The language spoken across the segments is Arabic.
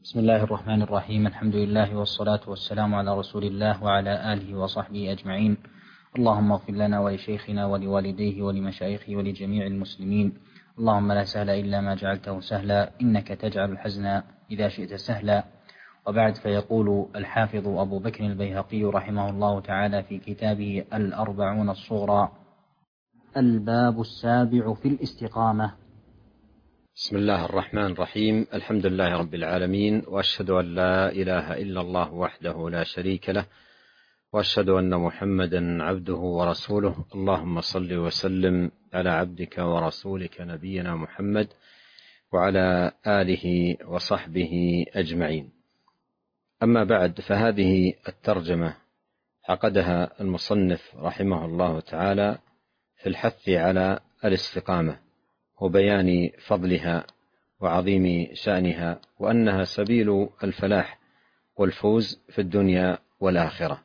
بسم الله الرحمن الرحيم. الحمد لله والصلاة والسلام على رسول الله وعلى آله وصحبه أجمعين. اللهم اغفر لنا ولشيخنا ولوالديه ولمشايخه ولجميع المسلمين. اللهم لا سهل إلا ما جعلته سهلا، إنك تجعل الحزن إذا شئت سهلا. وبعد، فيقول الحافظ أبو بكر البيهقي رحمه الله تعالى في كتابه الأربعون الصغرى: الباب السابع في الاستقامة. بسم الله الرحمن الرحيم. الحمد لله رب العالمين، وأشهد أن لا إله إلا الله وحده لا شريك له، وأشهد أن محمدا عبده ورسوله. اللهم صل وسلم على عبدك ورسولك نبينا محمد وعلى آله وصحبه أجمعين. أما بعد، فهذه الترجمة عقدها المصنف رحمه الله تعالى في الحث على الاستقامة وبيان فضلها وعظيم شأنها، وأنها سبيل الفلاح والفوز في الدنيا والآخرة.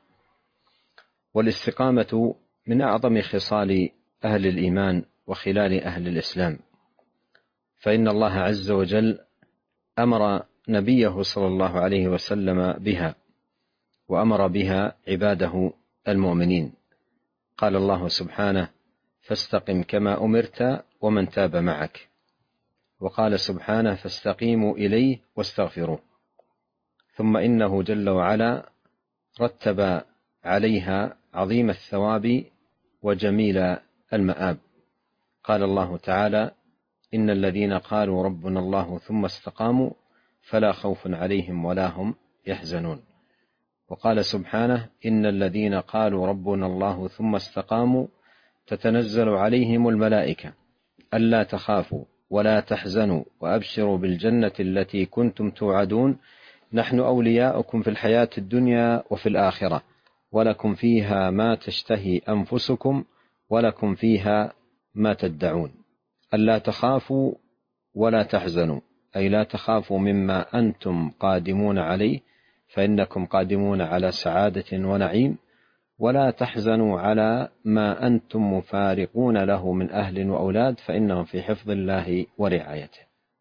والاستقامة من أعظم خصال أهل الإيمان وخلال أهل الإسلام، فإن الله عز وجل أمر نبيه صلى الله عليه وسلم بها، وأمر بها عباده المؤمنين. قال الله سبحانه: فاستقم كما أمرت ومن تاب معك. وقال سبحانه: فاستقيموا إليه واستغفروه. ثم إنه جل وعلا رتب عليها عظيم الثواب وجميل المآب. قال الله تعالى: إن الذين قالوا ربنا الله ثم استقاموا فلا خوف عليهم ولا هم يحزنون. وقال سبحانه: إن الذين قالوا ربنا الله ثم استقاموا تتنزل عليهم الملائكة ألا تخافوا ولا تحزنوا وأبشروا بالجنة التي كنتم توعدون، نحن أولياؤكم في الحياة الدنيا وفي الآخرة، ولكم فيها ما تشتهي أنفسكم ولكم فيها ما تدعون. ألا تخافوا ولا تحزنوا، أي لا تخافوا مما أنتم قادمون عليه، فإنكم قادمون على سعادة ونعيم، ولا تحزنوا على ما أنتم مفارقون له من أهل وأولاد، فإنهم في حفظ الله ورعايته.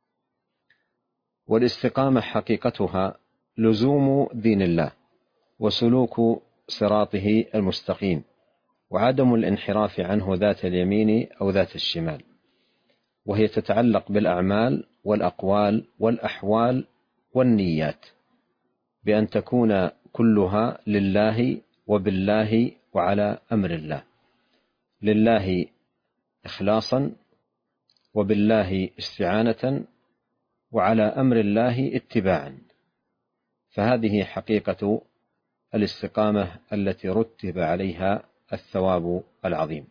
والاستقامة حقيقتها لزوم دين الله وسلوك صراطه المستقيم، وعدم الانحراف عنه ذات اليمين أو ذات الشمال، وهي تتعلق بالأعمال والأقوال والأحوال والنيات، بأن تكون كلها لله وبالله وعلى أمر الله، لله إخلاصا، وبالله استعانة، وعلى أمر الله اتباعا. فهذه حقيقة الاستقامة التي رتب عليها الثواب العظيم.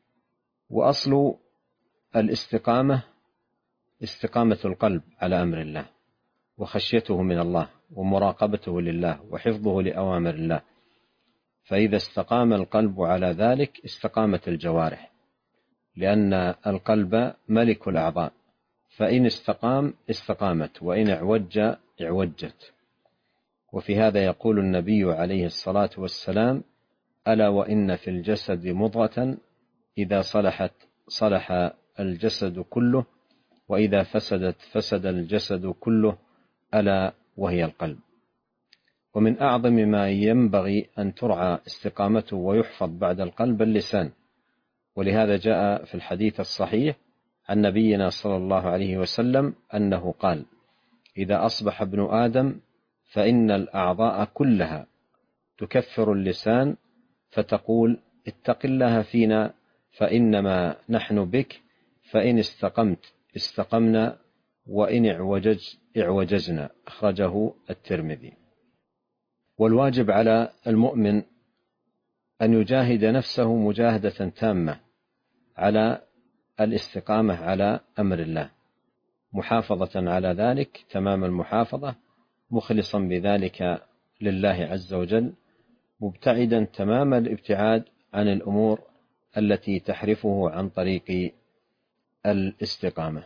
وأصل الاستقامة استقامة القلب على أمر الله، وخشيته من الله، ومراقبته لله، وحفظه لأوامر الله. فإذا استقام القلب على ذلك استقامت الجوارح، لأن القلب ملك الأعضاء، فإن استقام استقامت، وإن اعوج اعوجت. وفي هذا يقول النبي عليه الصلاة والسلام: ألا وإن في الجسد مضغة إذا صلحت صلح الجسد كله، وإذا فسدت فسد الجسد كله، ألا وهي القلب. ومن أعظم ما ينبغي أن ترعى استقامته ويحفظ بعد القلب اللسان، ولهذا جاء في الحديث الصحيح عن نبينا صلى الله عليه وسلم أنه قال: إذا أصبح ابن آدم فإن الأعضاء كلها تكفر اللسان، فتقول: اتق الله فينا فإنما نحن بك، فإن استقمت استقمنا، وإن اعوججنا. أخرجه الترمذي. والواجب على المؤمن أن يجاهد نفسه مجاهدة تامة على الاستقامة على أمر الله، محافظة على ذلك تمام المحافظة، مخلصا بذلك لله عز وجل، مبتعدا تمام الابتعاد عن الأمور التي تحرفه عن طريق الاستقامة.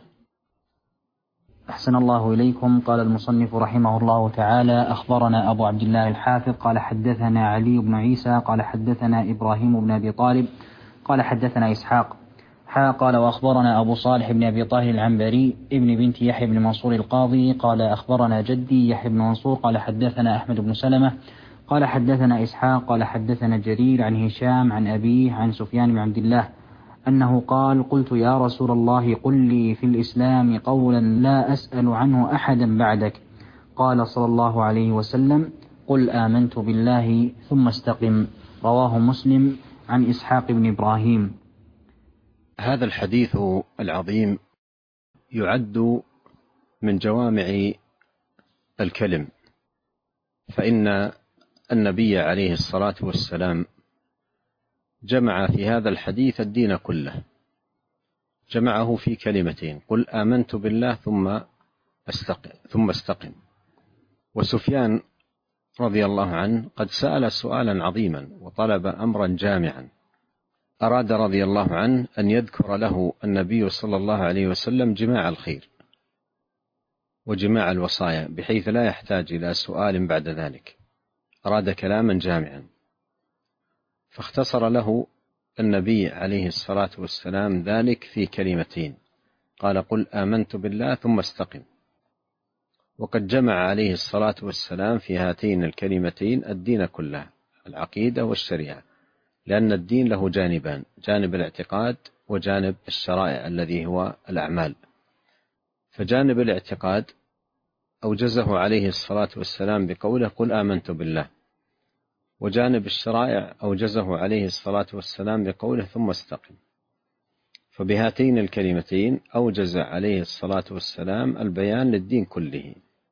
أحسن الله إليكم. قال المصنف رحمه الله تعالى: أخبرنا أبو عبد الله الحافظ قال حدثنا علي بن عيسى قال حدثنا إبراهيم بن أبي طالب قال حدثنا إسحاق قال وأخبرنا أبو صالح بن أبي طاهر العنبري ابن بنت يحيى بن منصور القاضي قال أخبرنا جدي يحيى بن منصور قال حدثنا أحمد بن سلمة قال حدثنا إسحاق قال حدثنا جرير عن هشام عن أبيه عن سفيان بن عبد الله أنه قال قلت يا رسول الله قل لي في الإسلام قولا لا أسأل عنه أحدا بعدك. قال صلى الله عليه وسلم قل آمنت بالله ثم استقم. رواه مسلم عن إسحاق بن إبراهيم. هذا الحديث العظيم يعد من جوامع الكلم، فإن النبي عليه الصلاة والسلام جمع في هذا الحديث الدين كله، جمعه في كلمتين: قل آمنت بالله ثم استقم. وسفيان رضي الله عنه قد سأل سؤالا عظيما وطلب أمرا جامعا، أراد رضي الله عنه أن يذكر له النبي صلى الله عليه وسلم جماع الخير وجماع الوصايا بحيث لا يحتاج إلى سؤال بعد ذلك، أراد كلاما جامعا، فاختصر له النبي عليه الصلاة والسلام ذلك في كلمتين، قال قل آمنت بالله ثم استقم. وقد جمع عليه الصلاة والسلام في هاتين الكلمتين الدين كله، العقيدة والشريعة، لأن الدين له جانبان: جانب الاعتقاد وجانب الشرائع الذي هو الأعمال. فجانب الاعتقاد أوجزه عليه الصلاة والسلام بقوله قل آمنت بالله، وجانب الشرائع أوجزه عليه الصلاة والسلام بقوله ثم استقم. فبهاتين الكلمتين أوجز عليه الصلاة والسلام البيان للدين كله.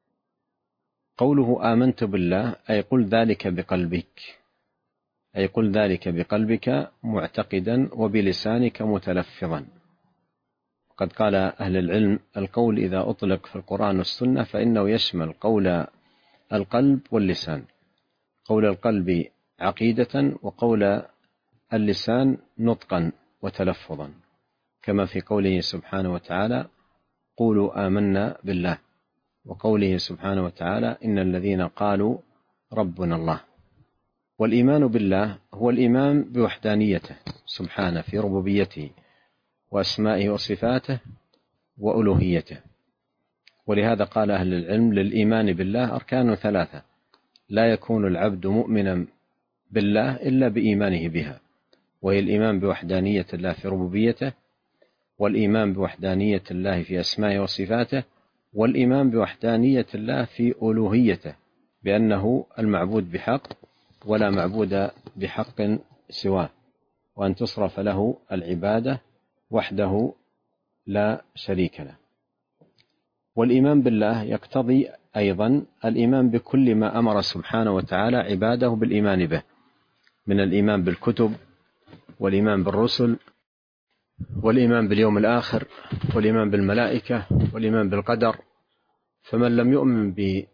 قوله آمنت بالله أي قل ذلك بقلبك، أي قل ذلك بقلبك معتقدا وبلسانك متلفظا. قد قال أهل العلم القول إذا أطلق في القرآن والسنة فإنه يشمل قول القلب واللسان، قول القلب عقيدة وقول اللسان نطقا وتلفظا، كما في قوله سبحانه وتعالى قولوا آمنا بالله، وقوله سبحانه وتعالى إن الذين قالوا ربنا الله. والإيمان بالله هو الإيمان بوحدانيته سبحانه في ربوبيته وأسمائه وصفاته وألوهيته. ولهذا قال أهل العلم للإيمان بالله أركان ثلاثة: لا يكون العبد مؤمنا بالله إلا بإيمانه بها، وهي الإيمان بوحدانية الله في ربوبيته، والإيمان بوحدانية الله في أسمائه وصفاته، والإيمان بوحدانية الله في ألوهيته، بأنه المعبود بحق ولا معبود بحق سواه، وأن تصرف له العبادة وحده لا شريك له. والإيمان بالله يقتضي أيضا الإيمان بكل ما أمر سبحانه وتعالى عباده بالإيمان به، من الإيمان بالكتب والإيمان بالرسل والإيمان باليوم الآخر والإيمان بالملائكة والإيمان بالقدر. فمن لم يؤمن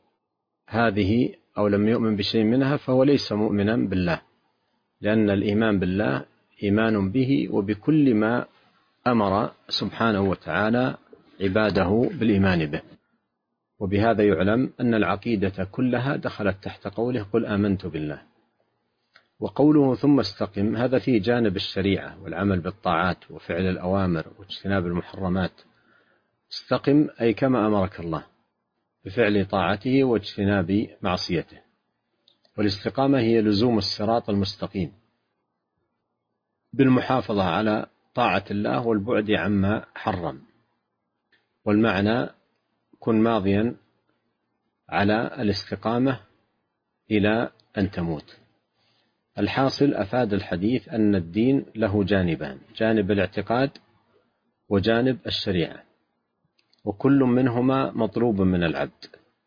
بهذه أو لم يؤمن بشيء منها فهو ليس مؤمنا بالله، لأن الإيمان بالله إيمان به وبكل ما أمر سبحانه وتعالى عباده بالإيمان به. وبهذا يعلم أن العقيدة كلها دخلت تحت قوله قل آمنت بالله. وقوله ثم استقم هذا فيه جانب الشريعة والعمل بالطاعات وفعل الأوامر واجتناب المحرمات. استقم أي كما أمرك الله بفعل طاعته واجتناب معصيته. والاستقامة هي لزوم الصراط المستقيم بالمحافظة على طاعة الله والبعد عما حرم. والمعنى كن ماضيا على الاستقامة إلى أن تموت. الحاصل أفاد الحديث أن الدين له جانبان: جانب الاعتقاد وجانب الشريعة، وكل منهما مطلوب من العبد،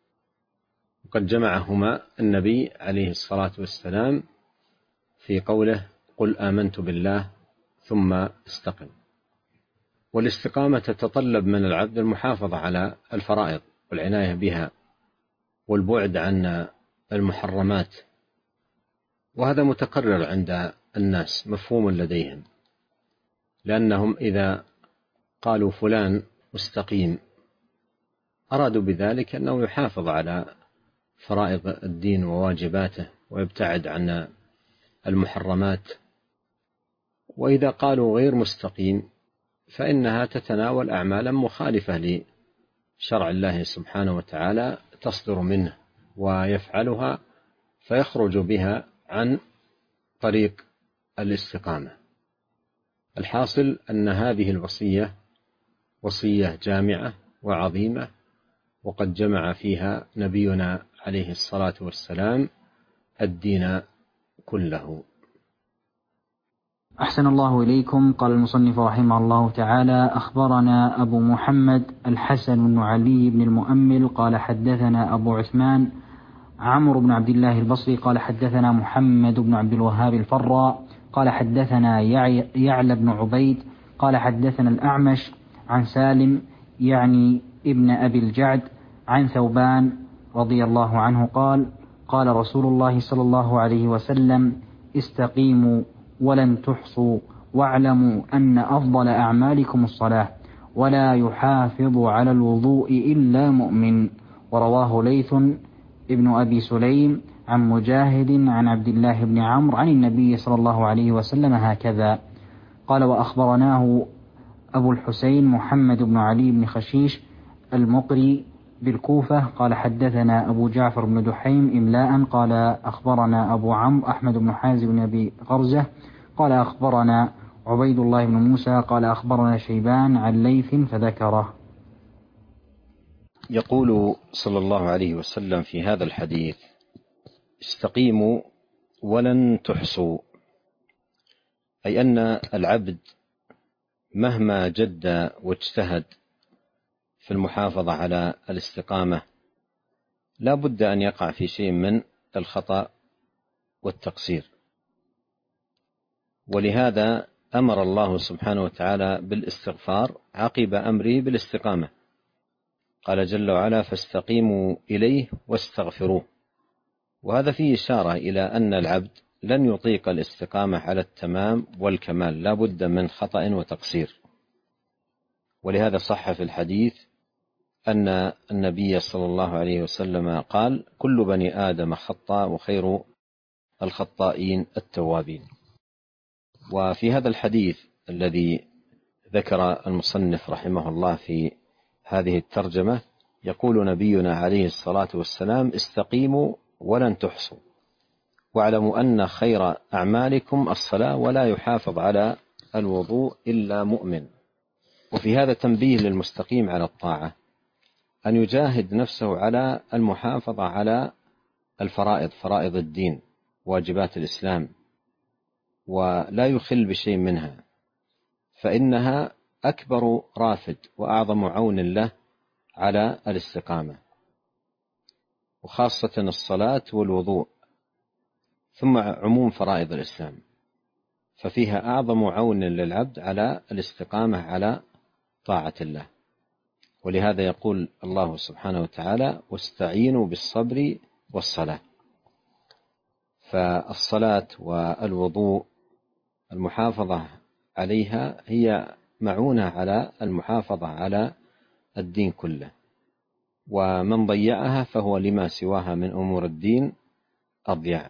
وقد جمعهما النبي عليه الصلاة والسلام في قوله قل آمنت بالله ثم استقم. والاستقامة تتطلب من العبد المحافظة على الفرائض والعناية بها والبعد عن المحرمات، وهذا متقرر عند الناس، مفهوم لديهم، لأنهم إذا قالوا فلان مستقيم أرادوا بذلك أنه يحافظ على فرائض الدين وواجباته ويبتعد عن المحرمات. وإذا قالوا غير مستقيم فإنها تتناول أعمالا مخالفة لشرع الله سبحانه وتعالى تصدر منه ويفعلها فيخرج بها عن طريق الاستقامة. الحاصل أن هذه الوصية وصية جامعة وعظيمة، وقد جمع فيها نبينا عليه الصلاة والسلام الدين كله. أحسن الله إليكم. قال المصنف رحمه الله تعالى: أخبرنا أبو محمد الحسن بن علي بن المؤمل قال حدثنا أبو عثمان عمرو بن عبد الله البصري قال حدثنا محمد بن عبد الوهاب الفراء قال حدثنا يعلى بن عبيد قال حدثنا الأعمش عن سالم يعني ابن أبي الجعد عن ثوبان رضي الله عنه قال: قال رسول الله صلى الله عليه وسلم: استقيموا ولن تحصوا واعلموا أن أفضل أعمالكم الصلاة ولا يحافظ على الوضوء إلا مؤمن. ورواه ليث ابن أبي سليم عن مجاهد عن عبد الله بن عمرو عن النبي صلى الله عليه وسلم هكذا. قال: وأخبرناه أبو الحسين محمد بن علي بن خشيش المقري بالكوفة قال حدثنا أبو جعفر بن دحيم إملاء قال أخبرنا أبو عمرو أحمد بن حازم بن أبي غرزة قال أخبرنا عبيد الله بن موسى قال أخبرنا شيبان عن ليث فذكره. يقول صلى الله عليه وسلم في هذا الحديث: استقيموا ولن تحصوا، أي أن العبد مهما جد واجتهد في المحافظة على الاستقامة لا بد أن يقع في شيء من الخطأ والتقصير، ولهذا أمر الله سبحانه وتعالى بالاستغفار عقب أمره بالاستقامة. قال جل وعلا: فاستقيموا إليه واستغفروه. وهذا فيه إشارة إلى أن العبد لن يطيق الاستقامة على التمام والكمال، لا بد من خطأ وتقصير. ولهذا صح في الحديث أن النبي صلى الله عليه وسلم قال: كل بني آدم خطاء وخير الخطائين التوابين. وفي هذا الحديث الذي ذكر المصنف رحمه الله في هذه الترجمة يقول نبينا عليه الصلاة والسلام: استقيموا ولن تحصوا واعلموا أن خير أعمالكم الصلاة ولا يحافظ على الوضوء إلا مؤمن. وفي هذا تنبيه للمستقيم على الطاعة أن يجاهد نفسه على المحافظة على الفرائض، فرائض الدين، واجبات الإسلام، ولا يخل بشيء منها، فإنها أكبر رافد وأعظم عون له على الاستقامة، وخاصة الصلاة والوضوء، ثم عموم فرائض الإسلام، ففيها أعظم عون للعبد على الاستقامة على طاعة الله. ولهذا يقول الله سبحانه وتعالى: واستعينوا بالصبر والصلاة. فالصلاة والوضوء المحافظة عليها هي معونة على المحافظة على الدين كله، ومن ضيعها فهو لما سواها من أمور الدين أضيع.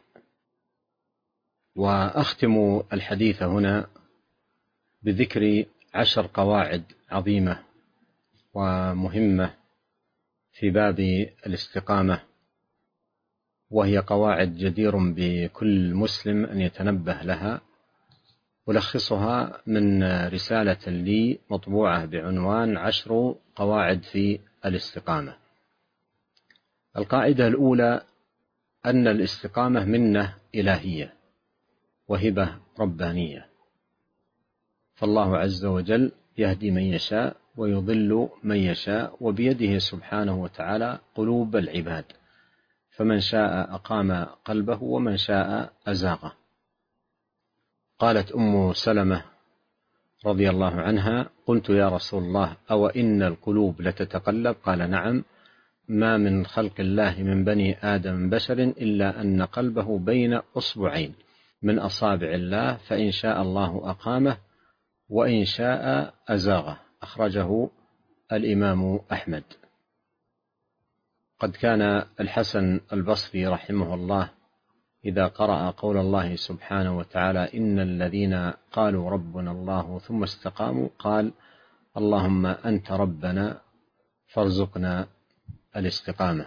وأختم الحديث هنا بذكر 10 قواعد عظيمة ومهمة في باب الاستقامة، وهي قواعد جدير بكل مسلم أن يتنبه لها. ألخصها من رسالة لي مطبوعة بعنوان 10 قواعد في الاستقامة. القاعدة الأولى: أن الاستقامة منة إلهية وهبة ربانية، فالله عز وجل يهدي من يشاء ويضل من يشاء، وبيده سبحانه وتعالى قلوب العباد، فمن شاء أقام قلبه ومن شاء أزاغه. قالت أم سلمة رضي الله عنها: قلت يا رسول الله أو إن القلوب لتتقلب؟ قال: نعم، ما من خلق الله من بني آدم بشر إلا أن قلبه بين أصبعين من أصابع الله، فإن شاء الله أقامه وإن شاء أزاغه. أخرجه الإمام أحمد. قد كان الحسن البصري رحمه الله إذا قرأ قول الله سبحانه وتعالى إن الذين قالوا ربنا الله ثم استقاموا قال اللهم أنت ربنا فارزقنا الاستقامة.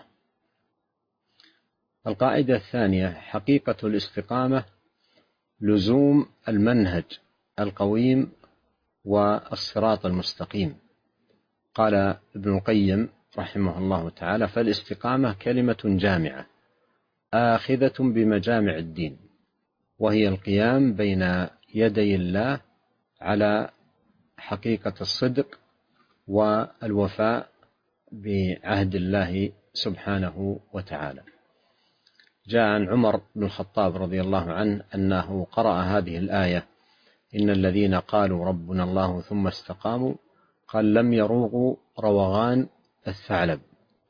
القاعدة الثانية: حقيقة الاستقامة لزوم المنهج القويم والصراط المستقيم. قال ابن القيم رحمه الله تعالى: فالاستقامة كلمة جامعة آخذة بمجامع الدين، وهي القيام بين يدي الله على حقيقة الصدق والوفاء بعهد الله سبحانه وتعالى. جاء عن عمر بن الخطاب رضي الله عنه أنه قرأ هذه الآية إن الذين قالوا ربنا الله ثم استقاموا قال لم يروغوا روغان الثعلب.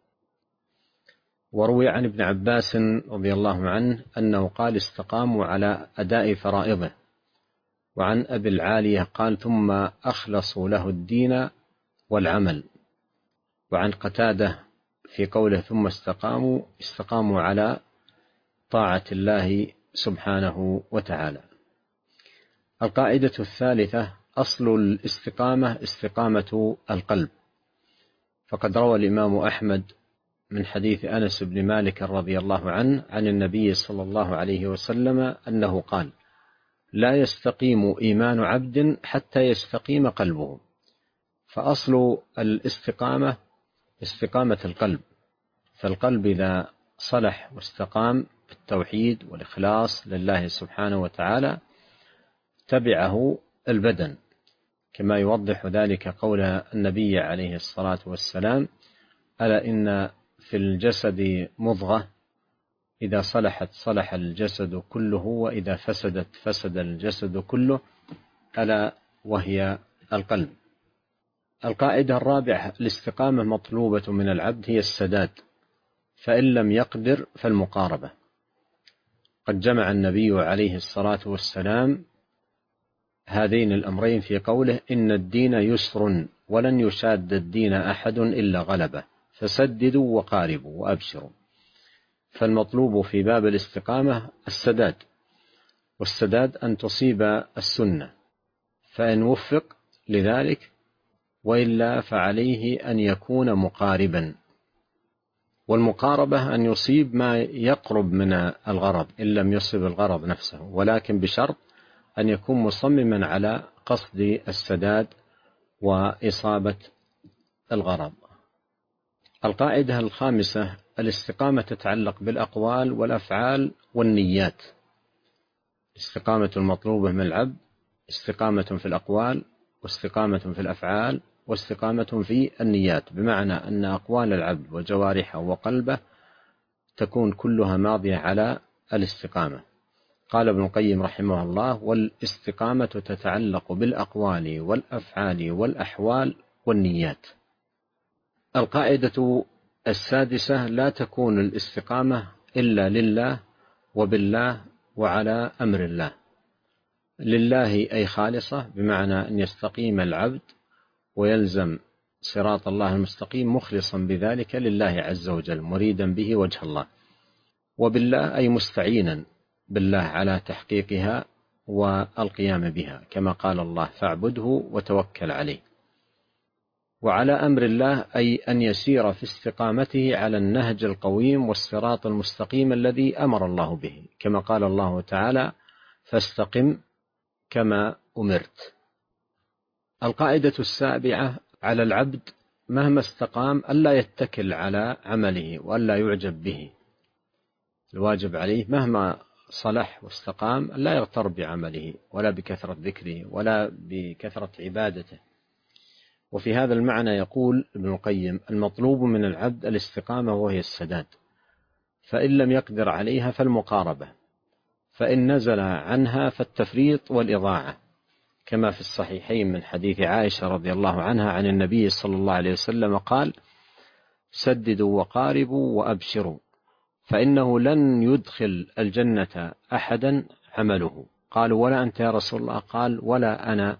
وروي عن ابن عباس رضي الله عنه أنه قال استقاموا على أداء فرائضه. وعن أبي العالية قال ثم أخلصوا له الدين والعمل. وعن قتادة في قوله ثم استقاموا على طاعة الله سبحانه وتعالى. القاعدة الثالثة: أصل الاستقامة استقامة القلب. فقد روى الإمام أحمد من حديث أنس بن مالك رضي الله عنه عن النبي صلى الله عليه وسلم أنه قال لا يستقيم إيمان عبد حتى يستقيم قلبه. فأصل الاستقامة استقامة القلب، فالقلب إذا صلح واستقام بالتوحيد والإخلاص لله سبحانه وتعالى تبعه البدن، كما يوضح ذلك قول النبي عليه الصلاة والسلام ألا إن في الجسد مضغة إذا صلحت صلح الجسد كله وإذا فسدت فسد الجسد كله ألا وهي القلب. القاعدة الرابعة: الاستقامة مطلوبة من العبد هي السداد، فإن لم يقدر فالمقاربة. قد جمع النبي عليه الصلاة والسلام هذين الأمرين في قوله إن الدين يسر ولن يشاد الدين أحد إلا غلبه فسددوا وقاربوا وأبشروا. فالمطلوب في باب الاستقامة السداد، والسداد أن تصيب السنة، فإن وفق لذلك وإلا فعليه أن يكون مقاربا. والمقاربة أن يصيب ما يقرب من الغرض إن لم يصب الغرض نفسه، ولكن بشرط أن يكون مصمما على قصد السداد وإصابة الغرض. القاعدة الخامسة: الاستقامة تتعلق بالأقوال والأفعال والنيات. استقامة المطلوبة من العبد استقامة في الأقوال واستقامة في الأفعال واستقامة في النيات، بمعنى أن أقوال العبد وجوارحه وقلبه تكون كلها ماضية على الاستقامة. قال ابن القيم رحمه الله: والاستقامة تتعلق بالأقوال والأفعال والأحوال والنيات. القاعدة السادسة: لا تكون الاستقامة إلا لله وبالله وعلى أمر الله. لله أي خالصة، بمعنى أن يستقيم العبد ويلزم صراط الله المستقيم مخلصا بذلك لله عز وجل مريدا به وجه الله. وبالله أي مستعينا بالله على تحقيقها والقيام بها، كما قال الله فاعبده وتوكل عليه. وعلى أمر الله أي أن يسير في استقامته على النهج القويم والصراط المستقيم الذي أمر الله به، كما قال الله تعالى فاستقم كما أمرت. القاعدة السابعة: على العبد مهما استقام ألا يتكل على عمله وألا يعجب به. الواجب عليه مهما صلح واستقام لا يغتر بعمله ولا بكثرة ذكره ولا بكثرة عبادته. وفي هذا المعنى يقول ابن القيم: المطلوب من العبد الاستقامة وهي السداد، فإن لم يقدر عليها فالمقاربة، فإن نزل عنها فالتفريط والإضاعة، كما في الصحيحين من حديث عائشة رضي الله عنها عن النبي صلى الله عليه وسلم قال سددوا وقاربوا وأبشروا، فإنه لن يدخل الجنة أحدا عمله. قالوا ولا أنت يا رسول الله؟ قال ولا أنا،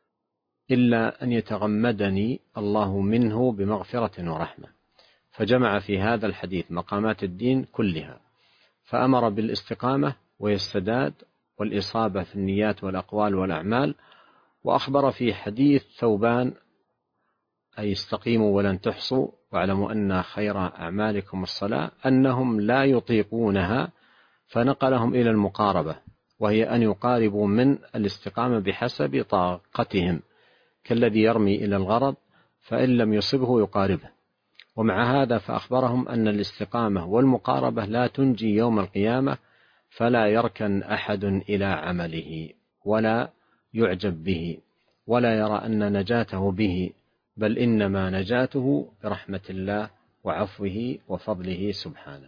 إلا أن يتغمدني الله منه بمغفرة ورحمة. فجمع في هذا الحديث مقامات الدين كلها، فأمر بالاستقامة وهي السداد والإصابة في النيات والأقوال والأعمال. وأخبر في حديث ثوبان أي استقيموا ولن تحصوا واعلموا أن خير أعمالكم الصلاة أنهم لا يطيقونها، فنقلهم إلى المقاربة، وهي أن يقاربوا من الاستقامة بحسب طاقتهم، كالذي يرمي إلى الغرض فإن لم يصبه يقاربه. ومع هذا فأخبرهم أن الاستقامة والمقاربة لا تنجي يوم القيامة، فلا يركن أحد إلى عمله ولا يعجب به ولا يرى أن نجاته به، بل إنما نجاته برحمة الله وعفوه وفضله سبحانه.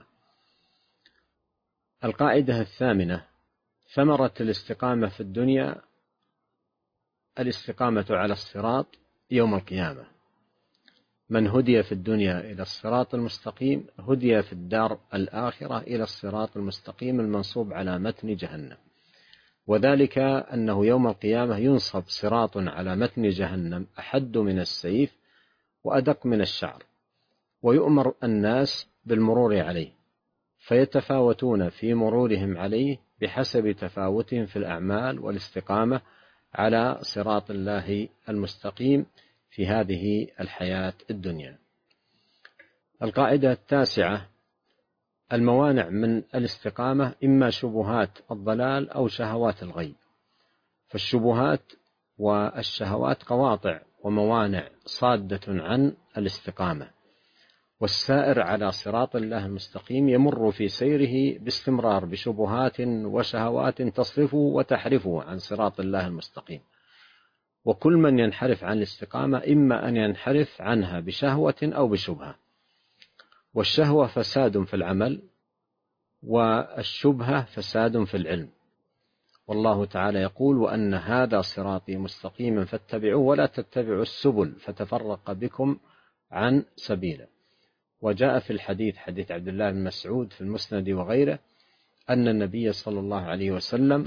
القاعدة الثامنة: ثمرة الاستقامة في الدنيا الاستقامة على الصراط يوم القيامة. من هدي في الدنيا إلى الصراط المستقيم هدي في الدار الآخرة إلى الصراط المستقيم المنصوب على متن جهنم، وذلك أنه يوم القيامة ينصب صراط على متن جهنم أحد من السيف وأدق من الشعر، ويؤمر الناس بالمرور عليه، فيتفاوتون في مرورهم عليه بحسب تفاوتهم في الأعمال والاستقامة على صراط الله المستقيم في هذه الحياة الدنيا. القاعدة التاسعة: الموانع من الاستقامة إما شبهات الضلال أو شهوات الغي. فالشبهات والشهوات قواطع وموانع صادة عن الاستقامة، والسائر على صراط الله المستقيم يمر في سيره باستمرار بشبهات وشهوات تصرفه وتحرفه عن صراط الله المستقيم. وكل من ينحرف عن الاستقامة إما أن ينحرف عنها بشهوة أو بشبهة، والشهوة فساد في العمل، والشبهة فساد في العلم. والله تعالى يقول: وأن هذا صراطي مستقيما فاتبعوه ولا تتبعوا السبل فتفرق بكم عن سبيله. وجاء في الحديث حديث عبد الله بن مسعود في المسند وغيره أن النبي صلى الله عليه وسلم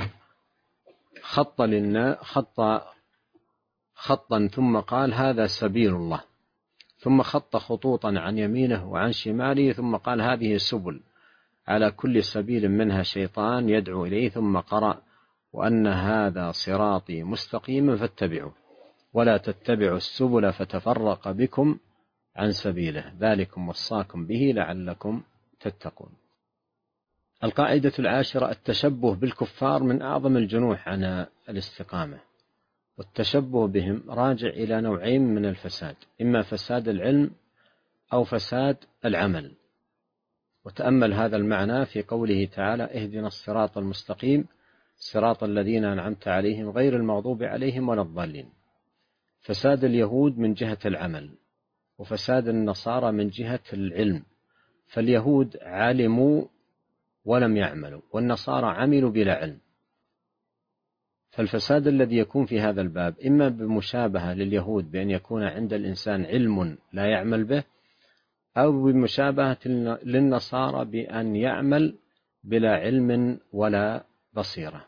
خطا ثم قال: هذا سبيل الله، ثم خط خطوطا عن يمينه وعن شماله، ثم قال: هذه السبل، على كل سبيل منها شيطان يدعو إليه، ثم قرأ: وأن هذا صراطي مستقيما فاتبعوه ولا تتبعوا السبل فتفرق بكم عن سبيله، ذلكم وصاكم به لعلكم تتقون. القاعدة العاشرة: التشبه بالكفار من أعظم الجنوح عن الاستقامة، والتشبه بهم راجع إلى نوعين من الفساد: إما فساد العلم أو فساد العمل. وتأمل هذا المعنى في قوله تعالى: اهدنا الصراط المستقيم صراط الذين أنعمت عليهم غير المغضوب عليهم ولا الضالين. فساد اليهود من جهة العمل، وفساد النصارى من جهة العلم. فاليهود علموا ولم يعملوا، والنصارى عملوا بلا علم. فالفساد الذي يكون في هذا الباب إما بمشابهة لليهود بأن يكون عند الإنسان علم لا يعمل به، أو بمشابهة للنصارى بأن يعمل بلا علم ولا بصيرة.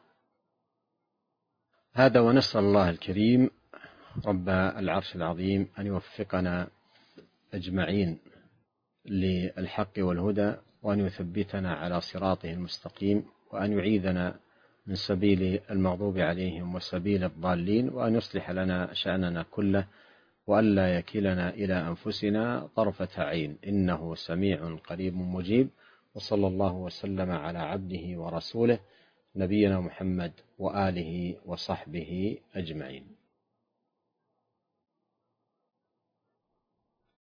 هذا، ونسأل الله الكريم رب العرش العظيم أن يوفقنا أجمعين للحق والهدى، وأن يثبتنا على صراطه المستقيم، وأن يعيذنا من سبيل المغضوب عليهم وسبيل الضالين، وأن يصلح لنا شأننا كله، وأن لا يكلنا إلى أنفسنا طرفة عين، إنه سميع قريب مجيب. وصلى الله وسلم على عبده ورسوله نبينا محمد وآله وصحبه أجمعين.